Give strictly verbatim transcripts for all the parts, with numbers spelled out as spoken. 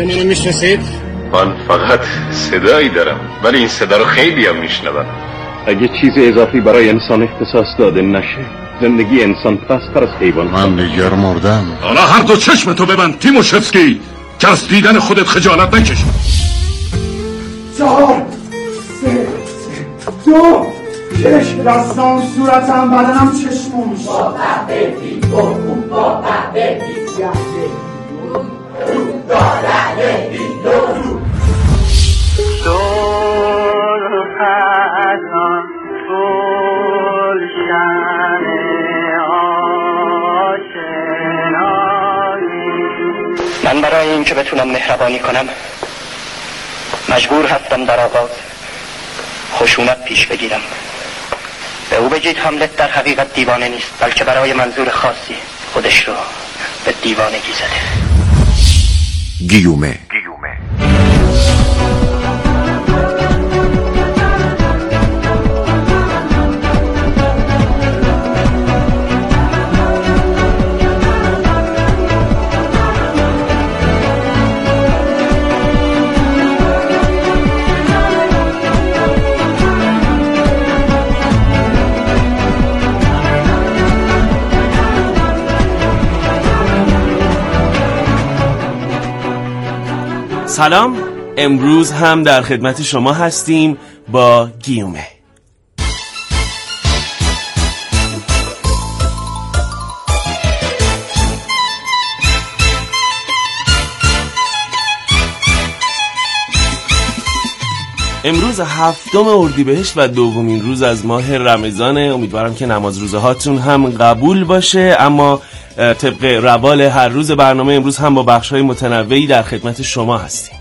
صدای منو میشناسید؟ من فقط صدایی دارم ولی این صدا رو خیلی هم میشنوم. اگه چیز اضافی برای انسان اختصاص داده نشه زندگی انسان پستر از حیوان. من دیگر مردم. حالا هر دو چشم تو ببند تیموشفسکی که از دیدن خودت خجالت نکشی. چهار سه دو یک دستان صورتم بدنم چشمون با قهبه بخون با قهبه گهده رو داره رو سرخزان گلشن آشنایی. من برای اینکه بتونم مهربانی کنم مجبور هستم در آغاز خشونت پیش بگیرم. به او بگید هاملت در حقیقت دیوانه نیست بلکه برای منظور خاصی خودش رو به دیوانگی زده. گیومه سلام، امروز هم در خدمت شما هستیم با گیومه. امروز هفتم اردیبهشت و دومین روز از ماه رمضان. امیدوارم که نماز روزه هاتون هم قبول باشه. اما طبق روال هر روز برنامه امروز هم با بخش‌های متنوعی در خدمت شما هستیم.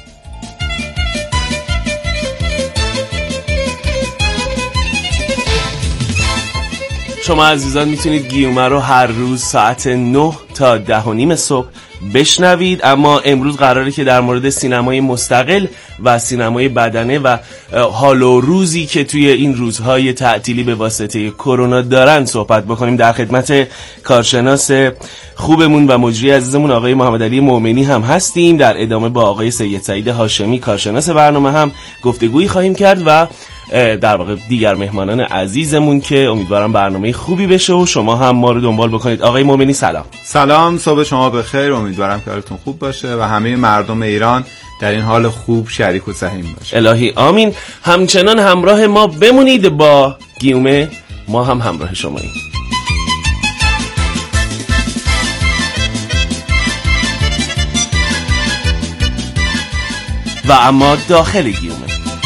شما عزیزان میتونید گیومه رو هر روز ساعت نه تا ده و نیم صبح بشنوید. اما امروز قراره که در مورد سینمای مستقل و سینمای بدنه و حال و روزی که توی این روزهای تعطیلی به واسطه کرونا دارن صحبت بکنیم. در خدمت کارشناس خوبمون و مجری عزیزمون آقای محمد علی مومنی هم هستیم. در ادامه با آقای سید سعید هاشمی کارشناس برنامه هم گفتگویی خواهیم کرد و در واقع دیگر مهمانان عزیزمون که امیدوارم برنامه خوبی بشه و شما هم ما رو دنبال بکنید. آقای مومنی سلام. سلام، صبح شما بخیر. امیدوارم که حالتون خوب باشه و همه مردم ایران در این حال خوب شریک و سهیم باشه. الهی آمین. همچنان همراه ما بمونید با گیومه، ما هم همراه شماییم. و اما داخل گیومه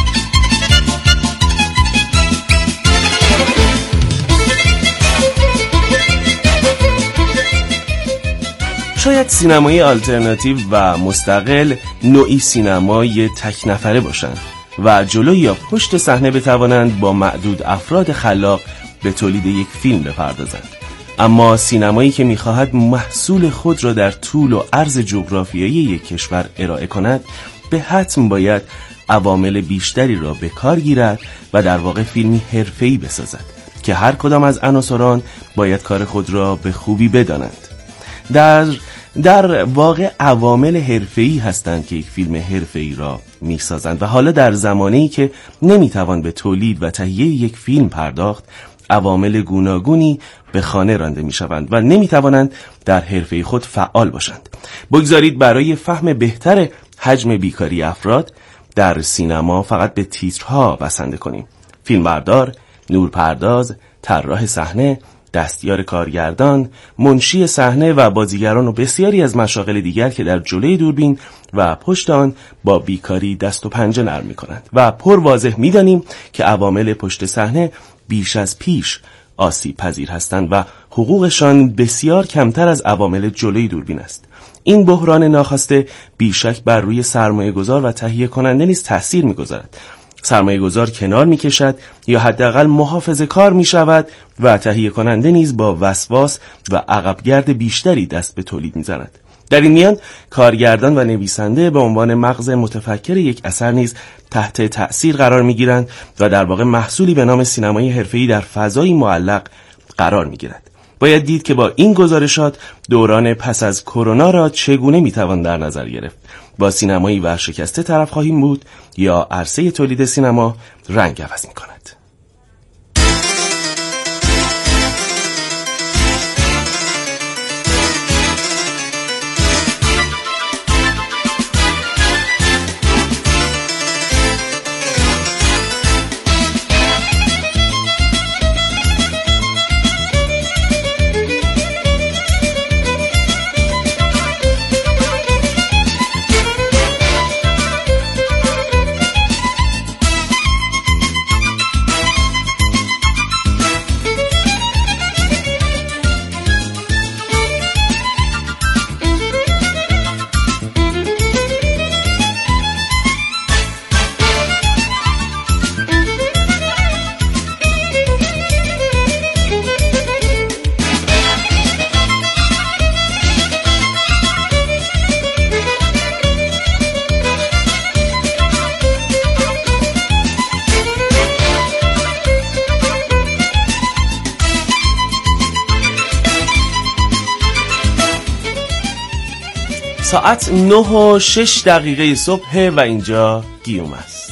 شاید سینمای آلترناتیو و مستقل نوعی سینمای تک نفره باشند و جلو یا پشت صحنه بتوانند با معدود افراد خلاق به تولید یک فیلم بپردازند. اما سینمایی که می‌خواهد محصول خود را در طول و عرض جغرافیایی یک کشور ارائه کند به حتم باید عوامل بیشتری را به کار گیرد و در واقع فیلمی حرفه‌ای بسازد که هر کدام از عناصران باید کار خود را به خوبی بدانند. در در واقع عوامل حرفه‌ای هستند که یک فیلم حرفه‌ای را می‌سازند و حالا در زمانه‌ای که نمی‌توان به تولید و تهیه یک فیلم پرداخت، عوامل گوناگونی به خانه رانده می‌شوند و نمی‌توانند در حرفه خود فعال باشند. بگذارید برای فهم بهتر حجم بیکاری افراد در سینما فقط به تیترها بسنده کنیم: فیلمبردار، نورپرداز، طراح صحنه، دستیار کارگردان، منشی صحنه و بازیگران و بسیاری از مشاغل دیگر که در جلوی دوربین و پشت آن با بیکاری دست و پنجه نرم می‌کنند و پر واضح می‌دانیم که عوامل پشت صحنه بیش از پیش آسیب پذیر هستند و حقوقشان بسیار کمتر از عوامل جلوی دوربین است. این بحران ناخواسته بیشک بر روی سرمایه گذار و تهیه کننده نیز تأثیر می‌گذارد. سرمایه گذار کنار می کشد یا حداقل محافظه کار می شود و تهیه کننده نیز با وسواس و عقبگرد بیشتری دست به تولید می زند. در این میان کارگردان و نویسنده به عنوان مغز متفکر یک اثر نیز تحت تأثیر قرار می گیرند و در واقع محصولی به نام سینمای حرفه‌ای در فضایی معلق قرار می گیرد. باید دید که با این گزارشات دوران پس از کرونا را چگونه میتوان در نظر گرفت. با سینمایی ورشکسته طرف خواهیم بود یا عرصه تولید سینما رنگ عوض میکند؟ ساعت نه و شش دقیقه صبح و اینجا گیوم است.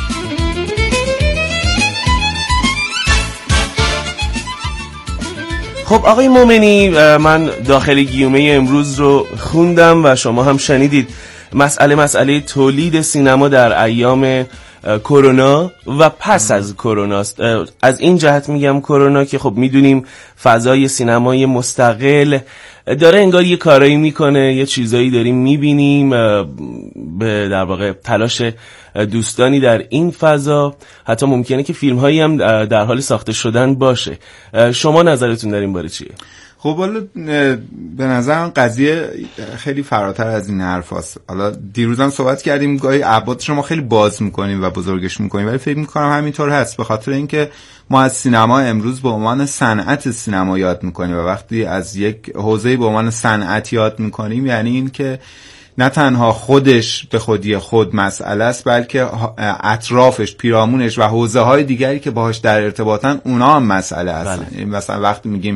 خب آقای مومنی، من داخل گیومه امروز رو خوندم و شما هم شنیدید. مسئله مسئله تولید سینما در ایام کرونا و پس از کرونا است. از این جهت میگم کرونا که خب میدونیم فضای سینمای مستقل داره انگار یه کارایی میکنه، یه چیزایی داریم میبینیم، به در واقع تلاش دوستانی در این فضا، حتی ممکنه که فیلم هایی هم در حال ساخته شدن باشه. شما نظرتون در این باره چیه؟ خب حالا به نظرم قضیه خیلی فراتر از این حرف هست. حالا دیروز هم صحبت کردیم، گاهی ابعادش رو ما خیلی باز میکنیم و بزرگش میکنیم، ولی فکر میکنم همینطور هست، به خاطر اینکه ما از سینما امروز به عنوان صنعت سینما یاد میکنیم و وقتی از یک حوزه به عنوان صنعت یاد میکنیم یعنی این که نه تنها خودش به خودی خود مسئله است، بلکه اطرافش، پیرامونش و حوزه های دیگری که باهاش در ارتباطن اونا هم مسئله هستن. بله. مثلا وقتی میگیم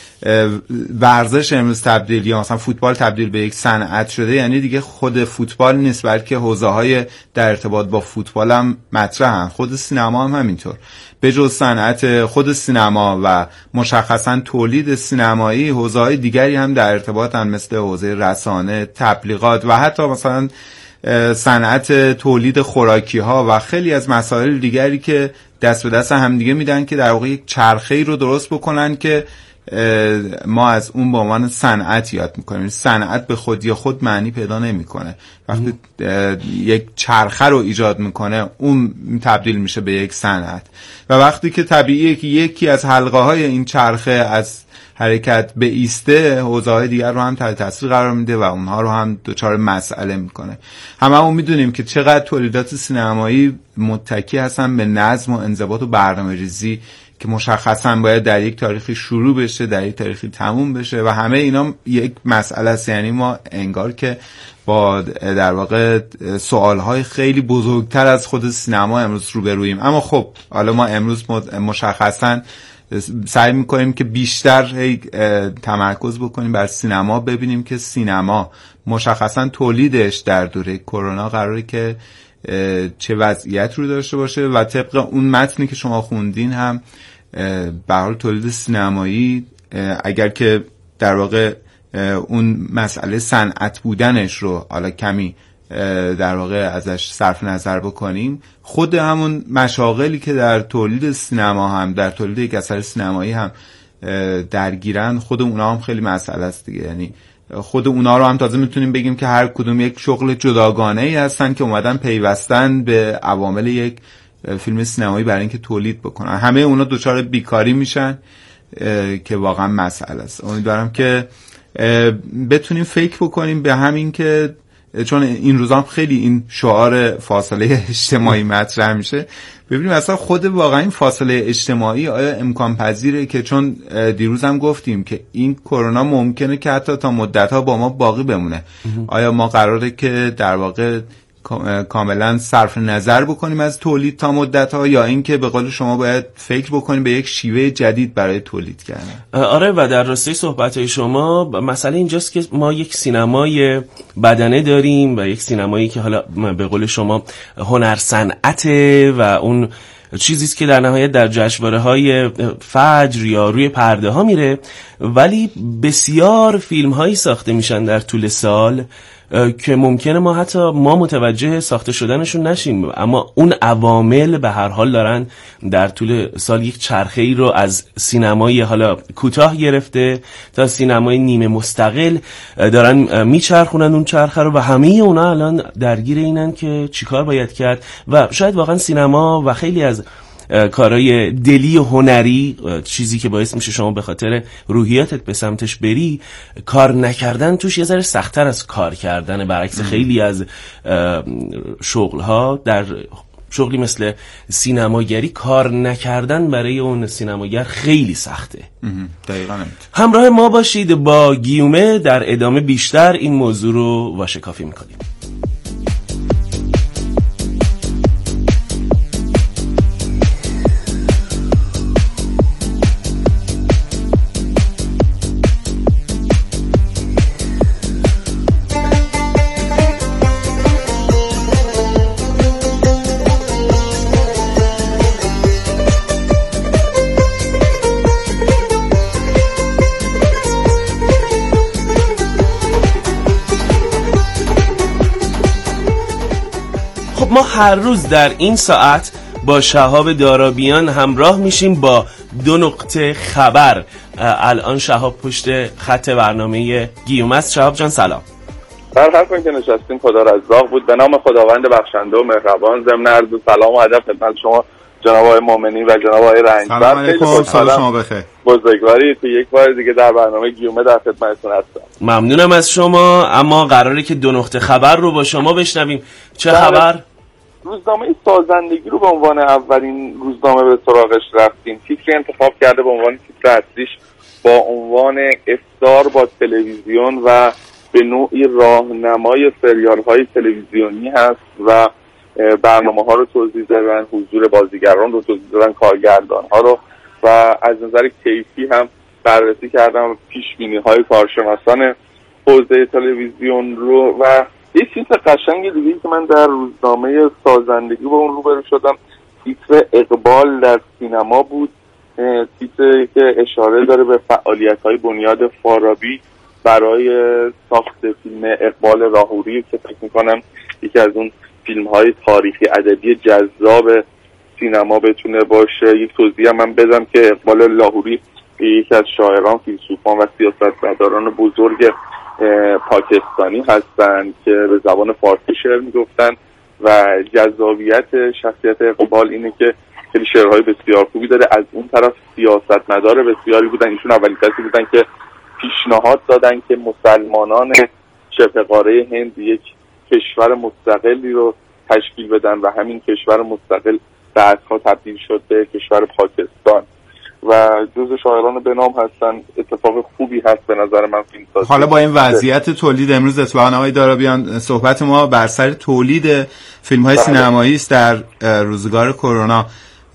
ورزش امروز تبدیل یا مثلا فوتبال تبدیل به یک صنعت شده، یعنی دیگه خود فوتبال نیست بلکه حوزه‌های در ارتباط با فوتبال هم مطرحن. خود سینما هم همینطور. به جز صنعت خود سینما و مشخصا تولید سینمایی، حوزه‌های دیگری هم در ارتباطن، مثل حوزه رسانه، تبلیغات و حتی مثلا صنعت تولید خوراکی ها و خیلی از مسائل دیگری که دست به دست هم دیگه میدن که در واقع یک چرخه‌ای رو درست بکنن که ما از اون به عنوان صنعت یاد میکنیم. صنعت به خودی خود معنی پیدا نمیکنه. وقتی یک چرخه رو ایجاد میکنه اون تبدیل میشه به یک صنعت و وقتی که طبیعیه که یکی از حلقه های این چرخه از حرکت به ایسته، حوزه‌های دیگر رو هم تحت تاثیر قرار میده و اونها رو هم دچار مسئله میکنه. هممون میدونیم که چقدر تولیدات سینمایی متکی هستن به نظم و انضباط و برنامه‌ریزی که مشخصا باید در یک تاریخی شروع بشه، در یک تاریخی تموم بشه و همه اینا یک مسئله است. یعنی ما انگار که با در واقع سوالهای خیلی بزرگتر از خود سینما امروز روبرویم. اما خب حالا ما امروز مشخصا سعی میکنیم که بیشتر تمرکز بکنیم بر سینما، ببینیم که سینما مشخصا تولیدش در دوره کرونا قراره که چه وضعیت رو داشته باشه و طبق اون متنی که شما خوندین هم به حال تولید سینمایی اگر که در واقع اون مسئله صنعت بودنش رو حالا کمی در واقع ازش صرف نظر بکنیم، خود همون مشاغلی که در تولید سینما هم در تولید یک اثر سینمایی هم درگیرن، خود اونا هم خیلی مسئله است دیگه. یعنی خود اونا رو هم تازه میتونیم بگیم که هر کدوم یک شغل جداگانه ای هستن که اومدن پیوستن به عوامل یک فیلم سینمایی برای اینکه تولید بکنن. همه اونا دچار بیکاری میشن که واقعا مسئله است. امیدوارم که بتونیم فکر بکنیم به همین که چون این روزا هم خیلی این شعار فاصله اجتماعی مطرح میشه، ببینیم اصلا خود واقعا این فاصله اجتماعی آیا امکان پذیره؟ که چون دیروز هم گفتیم که این کرونا ممکنه که حتی تا مدت‌ها با ما باقی بمونه. آیا ما قراره که در واقع کاملا صرف نظر بکنیم از تولید تا مدت‌ها، یا اینکه به قول شما باید فکر بکنیم به یک شیوه جدید برای تولید کردن؟ آره، و در راستای صحبت‌های شما مسئله اینجاست که ما یک سینمای بدنه داریم و یک سینمایی که حالا به قول شما هنر صنعته و اون چیزیست که در نهایت در جشنواره‌های فجر یا روی پرده ها میره، ولی بسیار فیلم هایی ساخته میشن در طول سال که ممکنه ما حتی ما متوجه ساخته شدنشون نشیم، اما اون عوامل به هر حال دارن در طول سال یک چرخه‌ای رو از سینمای حالا کوتاه گرفته تا سینمای نیمه مستقل دارن میچرخونن اون چرخه رو، و همه اونا الان درگیر اینن که چیکار باید کرد. و شاید واقعا سینما و خیلی از کارهای دلی و هنری، چیزی که باعث میشه شما به خاطر روحیاتت به سمتش بری، کار نکردن توش یه ذره سخت‌تر از کار کردن، برعکس خیلی از شغل‌ها. در شغلی مثل سینماگری کار نکردن برای اون سینماگر خیلی سخته. دقیقاً. همراه ما باشید، با گیومه در ادامه بیشتر این موضوع رو واشکافی میکنیم. ما هر روز در این ساعت با شهاب دارابیان همراه میشیم با دو نقطه خبر. الان شهاب پشت خط برنامه گیوم است. شهاب جان سلام. در هر کنی که نشستیم خدا رزاق بود. به نام خداوند بخشنده و مهربان. ضمن عرض سلام و ادب خدمت شما جناب آقای مومنی و جناب آقای رنجبر. سلام علیکم. سال شما بخیر. بزرگواری تو یک بار دیگه در برنامه گیومه در خدمتتون هستم. ممنونم از شما. اما قراره که دو نقطه خبر رو با شما بشنویم. چه بله. خبر؟ روزنامه سازندگی رو به عنوان اولین روزنامه به سراغش رفتیم. تیتر انتخاب کرده به عنوان تیتر اصلیش با عنوان افطار با تلویزیون و به نوعی راهنمای سریال‌های تلویزیونی هست و برنامه‌ها رو توضیح دادن، حضور بازیگران رو توضیح دادن، کارگردان‌ها رو، و از نظر کیفی هم بررسی کردن پیش‌بینی‌های کارشناسان حوزه تلویزیون رو. و یه چیز قشنگ دیگه که من در روزنامه سازندگی با اون روبرو شدم، تیتر اقبال در سینما بود. تیتر که اشاره داره به فعالیت‌های بنیاد فارابی برای ساخت فیلم اقبال لاهوری که فکر می‌کنم یکی از اون فیلم‌های تاریخی ادبی جذاب سینما بتونه باشه. یک توضیح هم من بدم که اقبال لاهوری یکی از شاعران، فیلسوفان و سیاستمداران بزرگ پاکستانی هستند که به زبان فارسی شعر میگفتن و جذابیت شخصیت اقبال اینه که خیلی شعرهای بسیار خوبی داره. از اون طرف سیاستمدار بسیاری بودن. ایشون اولین کسی بودن که پیشنهاد دادن که مسلمانان شبه قاره هند یک کشور مستقلی رو تشکیل بدن و همین کشور مستقل بعدها تبدیل شد به کشور پاکستان و جزو شاعران به نام هستن. اتفاق خوبی هست به نظر من فیلم سازی. حالا با این وضعیت تولید امروز اتفاقا آقای دارابیان صحبت ما بر سر تولید فیلم‌های سینمایی است در روزگار کرونا.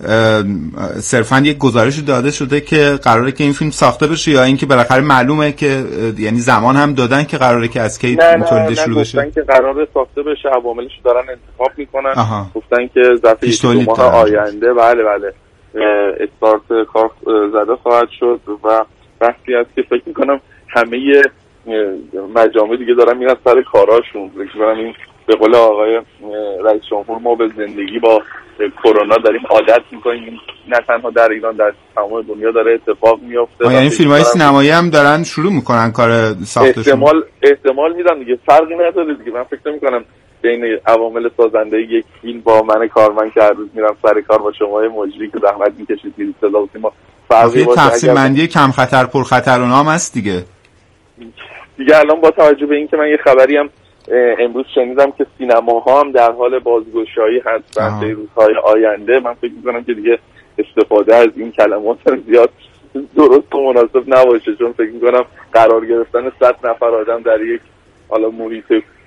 صرفا یک گزارش داده شده که قراره که این فیلم ساخته بشه، یا اینکه بالاخره معلومه که یعنی زمان هم دادن که قراره که از کی تولید شروع بشه؟ گفتن که قراره ساخته بشه، عواملش دارن انتخاب میکنن. گفتن که ظرف یک دو ماه آینده بله بله استارت کار زده خواهد شد و وقتی است که فکر میکنم همه مجامع دیگه دارن میرن سر کاراشون. فکر میکنم این به قول آقای رئیس جمهور ما به زندگی با کرونا داریم عادت میکنیم، نه تنها در ایران در تمام دنیا داره اتفاق میفته. یعنی فیلم‌های سینمایی هم دارن شروع میکنن کار ساختشون؟ احتمال احتمال میدم دیگه، فرقی نداره دیگه. من فکر میکنم بین عوامل سازنده یک فیلم با من کارمند که هر روز میرم سر کار با شما مجری که زحمت میکشید میرید صدا و سیما فرقی باشه. تقسیم بندی کم خطر پر خطر اونام هست دیگه. دیگه الان با توجه به این که من یه خبری هم امروز شنیدم که سینماها هم در حال بازگشایی هستن در روزهای آینده، من فکر میکنم که دیگه استفاده از این کلمات زیاد درست و مناسب نباشه، چون فکر میکنم قرار گرفتن صد نفر آدم در یک حالا محیط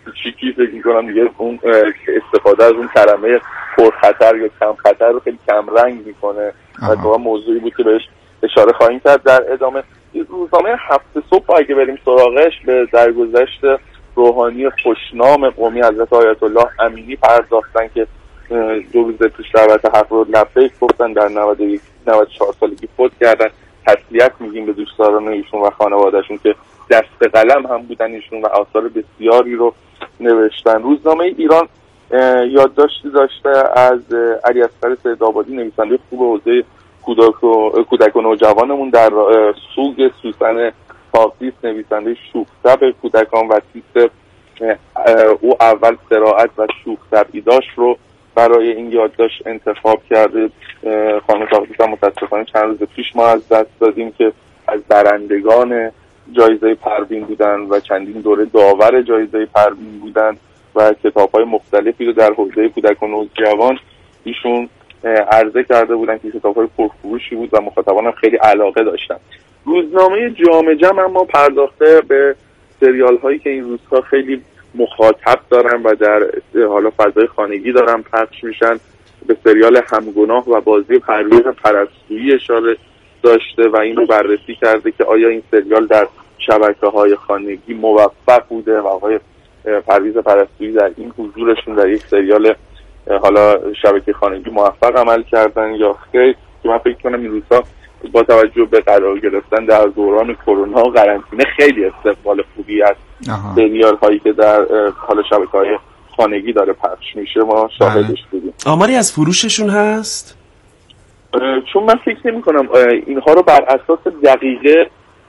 کوچیکی فکر میکنم دیگه اون استفاده از اون کلمه پرخطر یا کم خطر رو خیلی کم رنگ میکنه و تو موضوعی بود که بهش اشاره خواهیم کرد در ادامه. روزنامه هفت صبح اگه بریم سراغش به درگذشت روحانی خوشنام قومی حضرت آیت الله امینی پرداختن که دو روز پیش دعوت حق رو لبیک گفتن، در نود و یک نود و چهار سالگی فوت کردن. تسلیت میگیم به دوستداران ایشون و خانوادهشون که دست قلم هم بودن ایشون و آثار بسیاری رو نوشتن. روزنامه ایران یادداشتی داشته از علی اصغر سیدآبادی، نویسنده خوب حوزه کودک و نوجوانمون، در سوگ سوسن تاقیس، نویسنده شوخ‌طبع کودکان و تیتر او اول صراحت و شوخ‌طبعی داشت رو برای این یادداشت انتخاب کرده. خانم تاقیس هم متاسفانه چند روز پیش ما از دست دادیم که از برندگان جایزه پروین بودن و چندین دوره داور جایزه پروین بودن و کتاب‌های مختلفی رو در حوزه کودک و نوجوان ایشون عرضه کرده بودن که کتاب‌های پرفروشی بود و مخاطبان هم خیلی علاقه داشتن. روزنامه جامعه جمع اما پرداخته به سریال‌هایی که این روزها خیلی مخاطب دارن و در حالا فضای خانگی دارن پخش میشن. به سریال همگناه و بازی پرویز پرستویی اشاره داشته و این رو بررسی کرده که آیا این سریال در شبکه‌های خانگی موفق بوده و آقای پرویز پرستویی در این حضورشون در یک سریال حالا شبکه خانگی موفق عمل کردن یا خیر. که من فکر کنم این روزها با توجه به قرار گرفتن در دوران کرونا و قرنطینه خیلی استقبال خوبی از سریال هایی که در حال شبکه‌های خانگی داره پخش میشه ما شاهدش بودیم. آماری از فروششون هست؟ چون من فکر نمی کنم اینها رو بر اساس دقیقه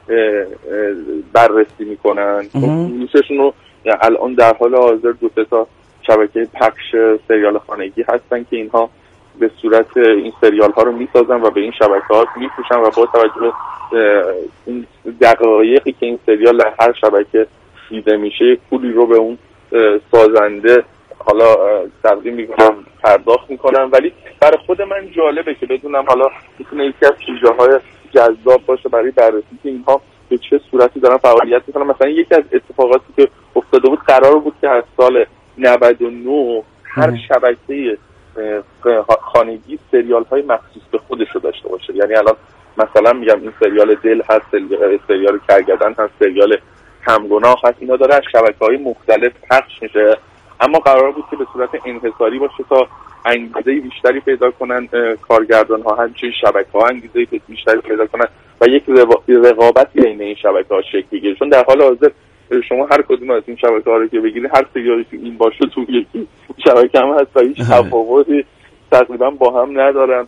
بررسی میکنن. فروششون رو الان در حال حاضر دو سه تا شبکه پخش سریال خانگی هستن که اینها به صورت این سریال ها رو میسازن و به این شبکه ها میفروشن و با توجه به این دقایقی که این سریال در هر شبکه دیده میشه پولی رو به اون سازنده حالا تقدیم میکنم پرداخت میکنن. ولی برای خود من جالبه که بدونم حالا میتونه یکی از سوژه های جذاب باشه برای بررسی که اینها به چه صورتی دارن فعالیت میکنن. مثلا یکی از اتفاقاتی که افتاده بود قرار بود که از سال نود و نه هر شبکه خانگی سریال های مخصوص به خودش رو داشته باشه. یعنی الان مثلا میگم این سریال دل هست، سریال کرگدن هست، سریال همگناه هست، اینا داره از شبکه‌های مختلف پخش میشه، اما قرار بود که به صورت انحصاری باشه تا انگیزه بیشتری پیدا کنن کارگردان ها، همچنین شبکه‌ها انگیزه بیشتری پیدا کنن و یک رقابت بین این شبکه‌ها شکل بگیره. چون در حال حاضر شما هر کدوم از این شبکه‌ها رو که بگیری هر سریالی که این باشه تو یکی شبکه هم هست و هیچ تفاوتی تقریبا با هم ندارن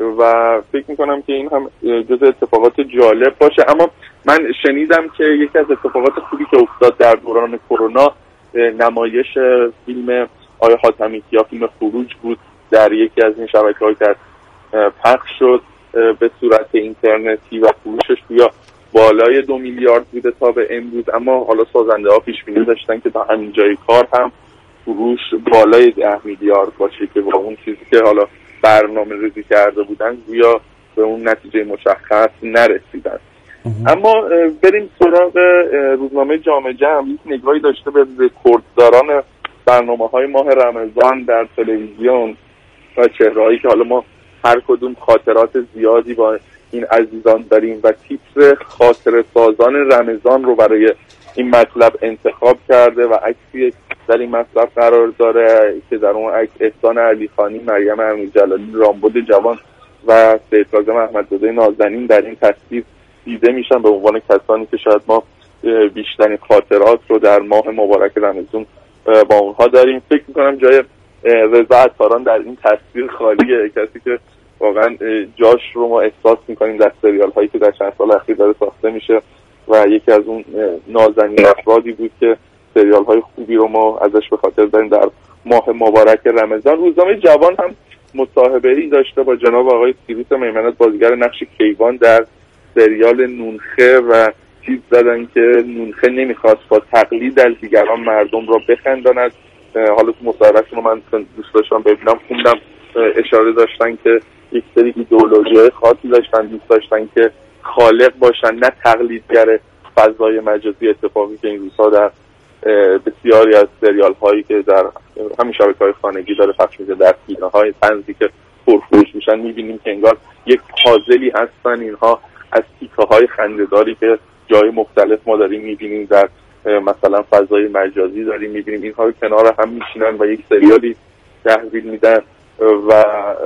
و فکر میکنم که این هم جزء اتفاقات جالب باشه. اما من شنیدم که یکی از اتفاقات خوبی که افتاد در دوران کرونا نمایش فیلم آیا حاتمی کیا، فیلم خروج بود، در یکی از این شبکه‌ها که پخش شد به صورت اینترنتی و فروشش بیا بالای دو میلیارد بوده تا به امروز. اما حالا سازنده ها پیش بینی داشتن که تا همین جای کار هم فروش بالای ده میلیارد باشه که با اون چیزی که حالا برنامه ریزی کرده بودن گویا به اون نتیجه مشخص نرسیدن. اما بریم سراغ روزنامه جامعه جمع. یک نگاهی داشته به رکوردداران برنامه‌های ماه رمضان در تلویزیون و چهرهایی که حالا ما هر کدوم خاطرات زیادی با این عزیزان داریم و تیتر خاطره سازان رمضان رو برای این مطلب انتخاب کرده و عکسی در این مطلب قرار داره که در اون عکس احسان علیخانی، مریم امیرجلالی، رامبد جوان و سید کاظم احمدزاده نازنین در این تصویر دیده میشن به عنوان کسانی که شاید ما بیشترین خاطرات رو در ماه مبارک رمضان با اونها داریم. فکر میکنم جای رضا عطاران در این تصویر خالیه، کسی که واقعا جاش رو ما احساس میکنیم در سریال هایی که در چند سال اخیر داره ساخته میشه و یکی از اون نازنین افرادی بود که سریال های خوبی رو ما ازش به خاطر داریم در ماه مبارک رمضان. روزنامه جوان هم مصاحبه‌ای داشته با جناب آقای سیروس میمنت، بازیگر نقش کیوان در سریال نونخه و چیز زدن که نونخه نمیخواست با تقلید از دیگران مردم را بخنداند. حالا تو مصاحبهشون من دوست داشتم ببینم خوندم اشاره داشتن که یک سری ایدئولوژی‌های خاصی داشتن، دوست داشتن که خالق باشن نه تقلیدگر فضای مجازی، اتفاقی که این روزها در بسیاری از سریال هایی که در همین شبکه‌های خانگی داره پخش میشه، در فیلم های طنزی که پرفروش میشن، میبینیم که انگار یک پازلی هستن اینها از تیکه های خنده‌داری که جای مختلف ما داریم میبینیم، در مثلا فضای مجازی داریم میبینیم اینها کنار هم میشینن و یک سریالی تحویل میدن و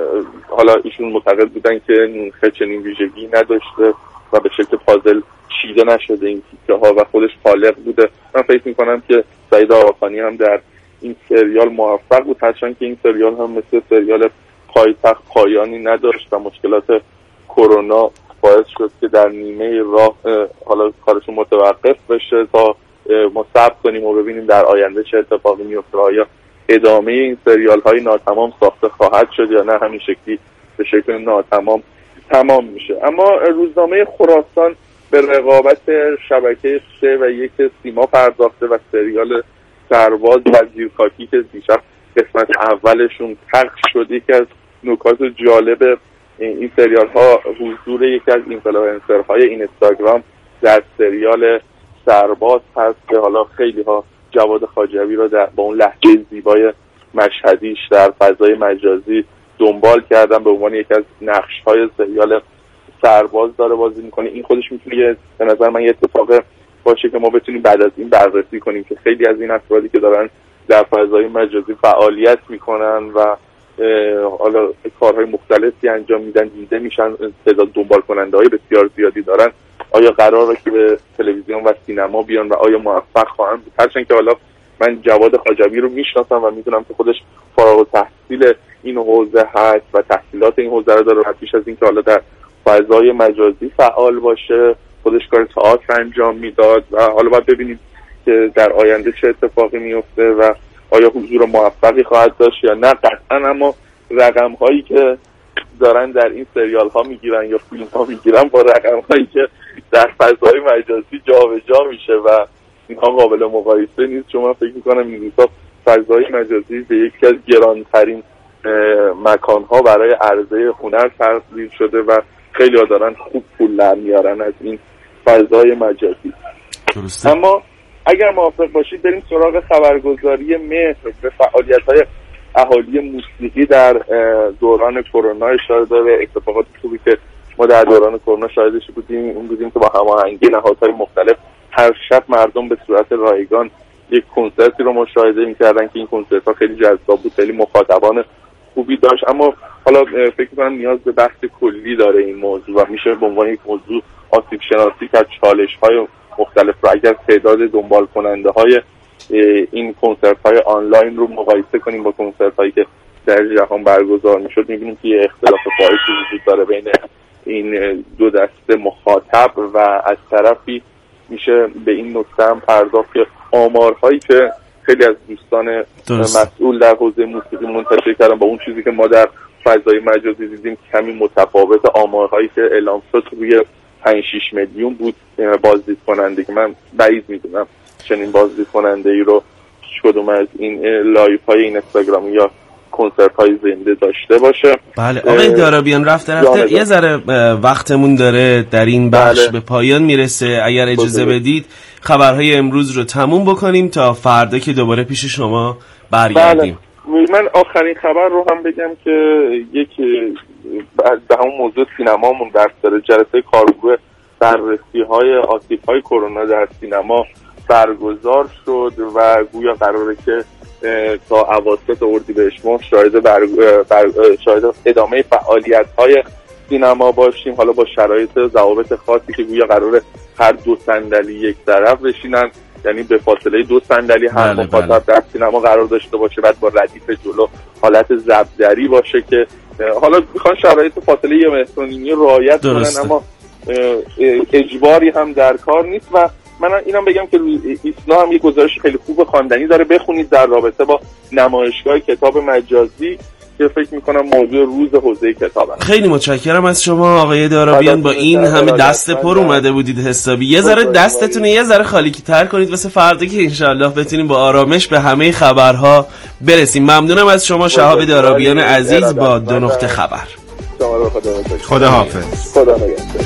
حالا ایشون معتقد بودن که چنین ویژگی نداشته و به شکل پازل چیده نشده این تیکه ها و خودش خالق بوده. من فکر میکنم که سعید آقاخانی هم در این سریال موفق بود، هرچند که این سریال هم مثل سریال پایتخت پایانی نداشت و مشکلات کرونا باعث شد که در نیمه راه حالا کارشون متوقف بشه تا ما صبر کنیم و ببینیم در آینده چه اتفاقی میفته، آیا ادامه این سریال های ناتمام ساخته خواهد شد یا نه همین شکلی به شکل ناتمام تمام میشه. اما روزنامه خراسان به رقابت شبکه سه و یک سیما پرداخته و سریال سرباز و زیرخاکی که دیشب قسمت اولشون پخش شد، یکی از نکات جالب این سریال ها حضور یکی از اینفلوئنسرهای این اینستاگرام در سریال سرباز هست که حالا خیلی ها جواد خواجوی رو در با اون لهجه زیبای مشهدیش در فضای مجازی دنبال کردن به عنوان یکی از نقش‌های سریال سرباز داره بازی میکنه. این خودش میتونه به نظر من یه اتفاق باشه که ما بتونیم بعد از این بررسی کنیم که خیلی از این افرادی که دارن در فضای مجازی فعالیت میکنن و حالا کارهای مختلفی انجام میدن، دیده میشن، تعداد دنبال کننده های بسیار زیادی دارن، آیا قراره که به تلویزیون و سینما بیان و آیا موفق خواهند بود؟ هرچند که حالا من جواد خواجوی رو میشناسم و میدونم که خودش فارغ التحصیل این حوزه هست و تحصیلات این حوزه رو داره و پیش از این که حالا در فضای مجازی فعال باشه خودش کار تئاتر انجام میداد و حالا باید ببینیم که در آینده چه اتفاقی میفته و آیا حضور موفقی خواهد داشت یا نه. قطعا اما رقم هایی که دارن در این سریال ها میگیرن یا فیلم ها میگیرن با رقم هایی که در فضای مجازی جابجا میشه و اینها قابل مقایسه نیست، چون من فکر میکنم این روزها فضای مجازی به یکی از گرانترین مکان ها برای عرضه هنر تبدیل شده و خیلی ها دارن خوب پول در میارن از این فضای مجازی. درسته. اما اگر موافق باشید بریم سراغ خبرگزاری مهر به فعالیت‌های اهالی موسیقی در دوران کرونا اشاره داره. اتفاقات خوبی که ما در دوران کرونا شاهدش بودیم اون بودیم که با هماهنگی نهادهای مختلف هر شب مردم به صورت رایگان یک کنسرتی رو مشاهده می‌کردن که این کنسرت‌ها خیلی جذاب بود، خیلی مخاطبان خوبی داشت. اما حالا فکر می‌کنم نیاز به بحث کلی داره این موضوع و میشه به عنوان یک موضوع آسیب شناسی که چالش‌های مختلف رو اگر تعداد دنبال کننده های این کنسرت های آنلاین رو مقایسه کنیم با کنسرت هایی که در جهان برگزار میشد میبینیم که یه اختلاف فاحشی وجود داره بین این دو دسته مخاطب و از طرفی میشه به این نکته هم پرداخت که آمارهایی که خیلی از دوستان درست. مسئول در حوزه موسیقی منتشر کردن با اون چیزی که ما در فضای مجازی دیدیم کمی متفاوت. آمارهایی که اعلام شد روی پنج شش میلیون بود بازدید کننده که من بعید میدونم چنین بازدید کننده ای رو کدوم از این لایف های این اینستاگرامی یا کنسرت های زنده داشته باشه. بله آقای دارابیان رفته رفته یه ذره وقتمون داره در این بخش بله. به پایان میرسه. اگر اجازه بله. بدید خبرهای امروز رو تموم بکنیم تا فردا که دوباره پیش شما برگردیم. بله. من آخرین خبر رو هم بگم که یک به همون موضوع سینمامون در سر جلسه کارگروه بررسی های آسیب های کرونا در سینما برگزار شد و گویا قراره که تا اواسط اردیبهشت ماه شاهد بر... بر... شاهد ادامه فعالیت های سینما باشیم، حالا با شرایط ضوابط خاصی که گویا قراره هر دو صندلی یک طرف بشینن، یعنی به فاصله دو صندلی هر مخاطب در سینما قرار داشته باشه، بعد با ردیف جلو حالت ضبط‌دری باشه که حالا میخوان شرایط فاصله یه متر و نیمی رعایت کنن اما اجباری هم در کار نیست. و من اینم بگم که ایسنا هم یه گزارش خیلی خوب خواندنی داره، بخونید در رابطه با نمایشگاه کتاب مجازی که فکر میکنم موضوع روز حوزه کتاب هست. خیلی متشکرم از شما آقای دارابیان، با این همه دست پر اومده بودید حسابی. یه ذره دستتون یه ذره خالی تر کنید واسه فردا که انشالله بتونیم با آرامش به همه خبرها برسیم. ممنونم از شما شهاب دارابیان عزیز با دو نقطه خبر. خدا حافظ. خدا نگهدار.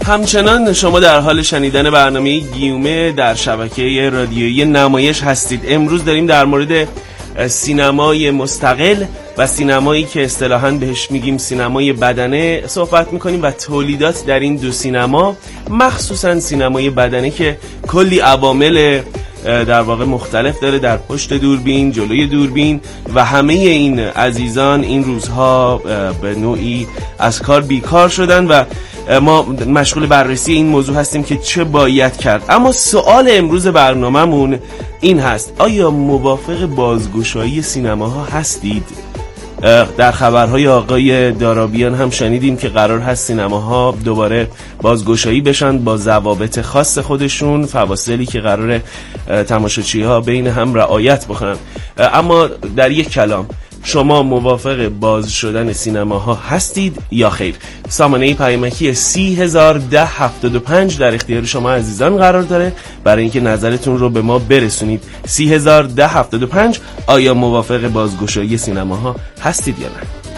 همچنان شما در حال شنیدن برنامه گیومه در شبکه رادیویی نمایش هستید. امروز داریم در مورد سینمای مستقل و سینمایی که اصطلاحاً بهش میگیم سینمای بدنه صحبت میکنیم و تولیدات در این دو سینما، مخصوصاً سینمای بدنه که کلی عوامل در واقع مختلف داره در پشت دوربین، جلوی دوربین و همه این عزیزان این روزها به نوعی از کار بیکار شدن و ما مشغول بررسی این موضوع هستیم که چه باید کرد. اما سوال امروز برنامه‌مون این هست: آیا موافق بازگشایی سینماها هستید؟ در خبرهای آقای دارابیان هم شنیدیم که قرار هست سینماها دوباره بازگشایی بشن با ضوابط خاص خودشون، فواصلی که قرار تماشاچی‌ها بین هم رعایت بکنن. اما در یک کلام، شما موافق باز شدن سینماها هستید یا خیر؟ سامانه پیامکی سی هزار ده هفتاد و پنج در اختیار شما عزیزان قرار داره برای اینکه نظرتون رو به ما برسونید. سی هزار ده هفتاد و پنج. آیا موافق بازگشایی سینماها هستید یا نه؟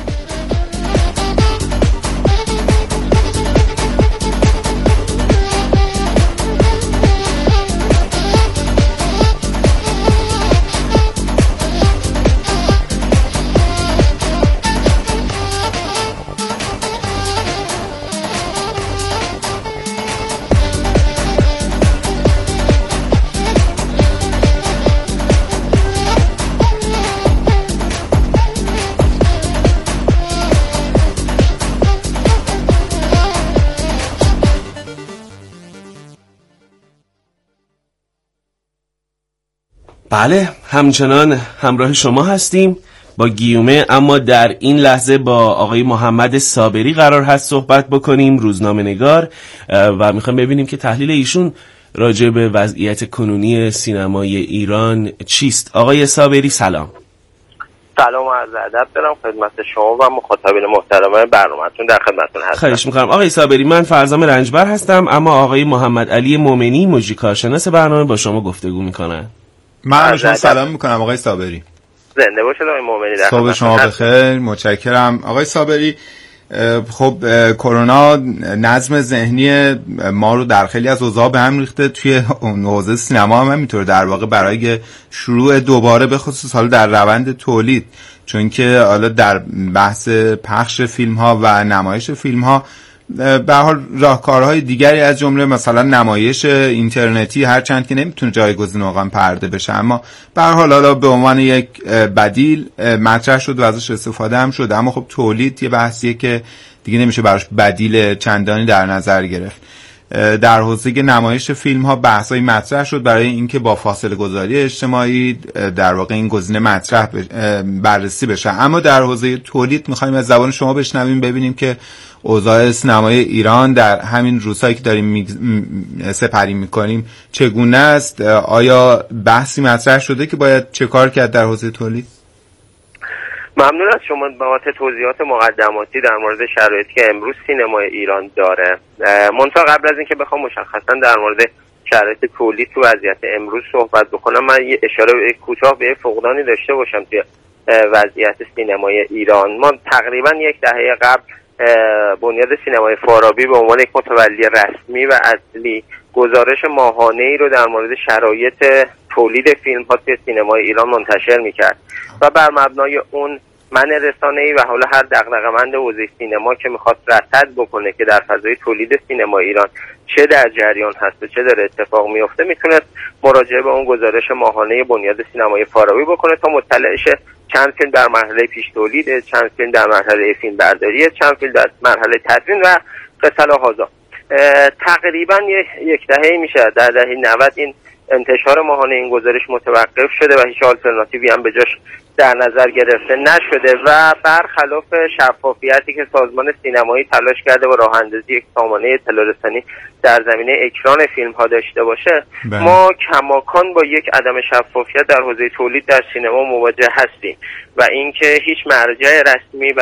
بله، همچنان همراه شما هستیم با گیومه، اما در این لحظه با آقای محمد صابری قرار هست صحبت بکنیم، روزنامه نگار، و میخوایم ببینیم که تحلیل ایشون راجع به وضعیت کنونی سینمای ایران چیست. آقای صابری سلام. سلام و عرض ادب دارم خدمت شما و مخاطبین محترم برنامه‌تون، در خدمتتون هستم. خواهش می‌کنم. آقای صابری، من فرزام رنجبر هستم، اما آقای محمد علی مومنی مجری کارشناس برنامه با شما گفتگو می‌کنن. من شما سلام میکنم آقای صابری. زنده باشید آقای مومنی. در صبح شما بخیر، متشکرم. آقای صابری، خب کرونا نظم ذهنی ما رو در خیلی از اوضاع به هم ریخته، توی اون حوزه سینما هم همینطور، در واقع برای شروع دوباره به خصوص حالا در روند تولید، چون که حالا در بحث پخش فیلم ها و نمایش فیلم ها به حال راهکارهای دیگری از جمله مثلا نمایش اینترنتی، هرچند که نمیتونه جایگزین واقعا پرده بشه، اما به هر حال حالا به عنوان یک بدیل مطرح شد و ازش استفاده هم شد. اما خب تولید یه بحثیه که دیگه نمیشه براش بدیل چندانی در نظر گرفت. در حوزه نمایش فیلم ها بحثای مطرح شد برای اینکه با فاصله گذاری اجتماعی در واقع این گزینه مطرح بررسی بشه. اما در حوزه تولید میخوایم از زبان شما بشنویم، ببینیم که اوضاع سینمای ایران در همین روزهایی که داریم می... سپری میکنیم چگونه است؟ آیا بحثی مطرح شده که باید چه کار کرد در حوزه تولید؟ ممنون از شما بابت توضیحات مقدماتی در مورد شرایطی که امروز سینمای ایران داره. منتها قبل از اینکه بخوام مشخصا در مورد شرایط تولید تو وضعیت امروز صحبت بکنم، من یه اشاره کوتاه به فقدانی داشته باشم توی وضعیت سینمای ایران. ما تقریبا یک دهه قبل بنیاد سینمای فارابی به عنوان یک متولی رسمی و اصلی گزارش ماهانه‌ای رو در مورد شرایط تولید فیلم ها توی سینمای ایران منتشر میکرد و بر مبنای اون من رسانه‌ای و حالا هر دغدغه‌مند حوزه سینما که میخواد رصد بکنه که در فضای تولید سینما ایران چه در جریان هست و چه داره اتفاق میفته، میتونست مراجعه به اون گزارش ماهانه بنیاد سینمای فارابی بکنه تا مطلع شه چند فیلم در مرحله پیش تولید، چند فیلم در مرحله فیلم برداری، چند فیلم در مرحله تدوین و قصه هازا. تقریبا یک دهه میشه، در دهه نود این انتشار ماهانه این گزارش متوقف شده و هیچ آلترناتیوی هم به جاش در نظر گرفته نشده و برخلاف شفافیتی که سازمان سینمایی تلاش کرده با راه اندازی یک سامانه اطلاع رسانی در زمینه اکران فیلم ها داشته باشه، بله. ما کماکان با یک عدم شفافیت در حوزه تولید در سینما مواجه هستیم و اینکه هیچ مرجع رسمی و